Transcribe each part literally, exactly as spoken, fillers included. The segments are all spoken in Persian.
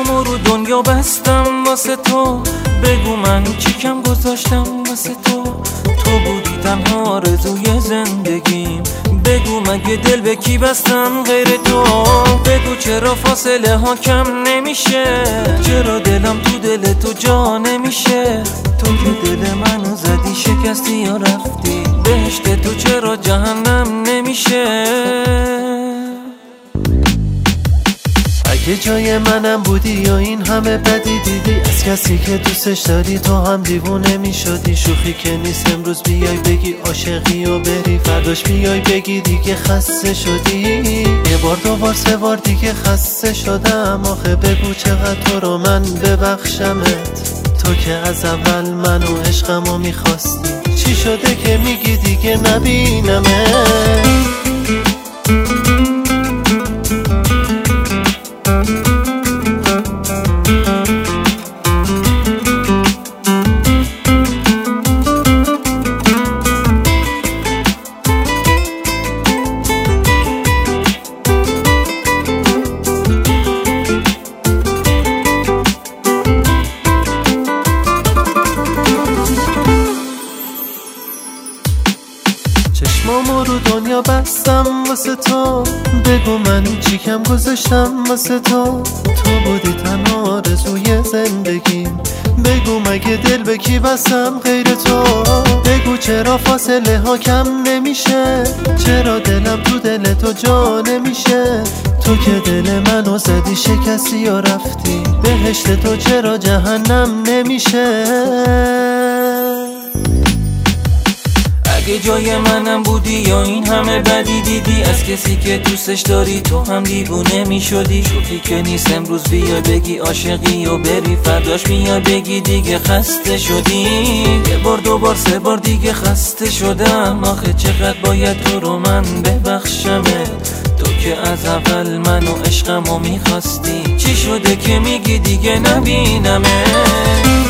چشمامو رو دنیا بستم واسه تو، بگو من چی کم گذاشتم واسه تو. تو بودی تنها آرزوی زندگیم، بگو مگه دل به کی بستم غیر تو. بگو چرا فاصله ها کم نمیشه، چرا دلم تو دل تو جا نمیشه. تو که دل منو زدی شکستی یا رفتی، بهشت تو چرا جهنم نمیشه. اگه جای منم بودی یا این همه بدی دیدی، از کسی که دوستش داری تو هم دیوونه می شدی. شوخی که نیست امروز بیای بگی عاشقی و بری، فرداش بیای بگی دیگه خسته شدی. یه بار دو بار سه بار دیگه خسته شدم، آخه بگو چقدر تو رو من ببخشمت. تو که از اول منو عشقمو میخواستی، چی شده که میگی دیگه نبینمت. چشمامو رو دنیا بستم واسه تو، بگو من چی کم گذاشتم واسه تو. تو بودی تنها آرزوی زندگیم، بگو مگه دل به کی بستم غیر تو. بگو چرا فاصله ها کم نمیشه، چرا دلم تو دل تو جا نمیشه. تو که دل منو زدی شکستی یا رفتی، بهشت تو چرا جهنم نمیشه. اگه جای منم بودی یا این همه بدی دیدی، از کسی که دوستش داری تو هم دیوونه می شدی. شوخی که نیست امروز بیای بگی عاشقی و بری، فرداش میای بگی دیگه خسته شدی. یه بار دو بار سه بار دیگه خسته شدم، آخه چقدر باید تو رو من ببخشمت. تو که از اول منو عشقمو میخواستی، چی شده که میگی دیگه نبینمت.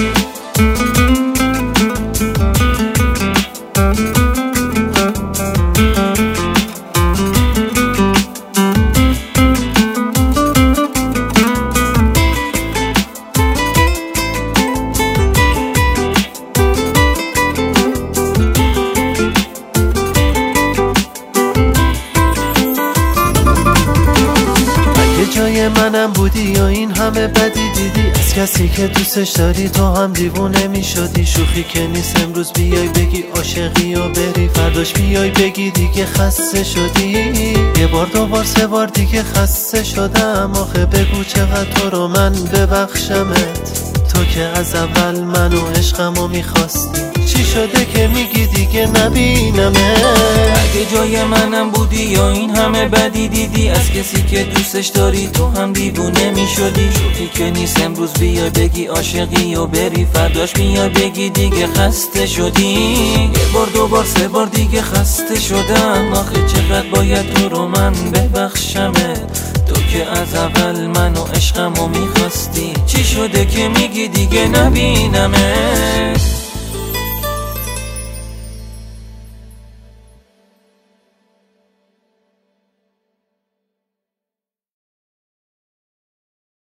جای منم بودی یا این همه بدی دیدی، از کسی که دوستش داری تو هم دیوونه می شدی. شوخی که نیست امروز بیای بگی عاشقی و بری، فرداش بیای بگی دیگه خسته شدی. یه بار دو بار سه بار دیگه خسته شدم، آخه بگو چقدر تو رو من ببخشمت. تو که از اول منو عشقمو میخواستی، چی شده که میگی دیگه نبینمت. اگه جای منم بودی یا این همه بدی دیدی، از کسی که دوستش داری تو هم دیوونه می شدی. شوخی که نیست امروز بیای بگی عاشقی و بری، فرداش میای بگی دیگه خسته شدی. یه بار دو بار سه بار دیگه خسته شدم، آخه چقدر باید تو رو من ببخشمت. تو که از اول منو عشقمو میخواستی، چی شده که میگی دیگه نبینمت.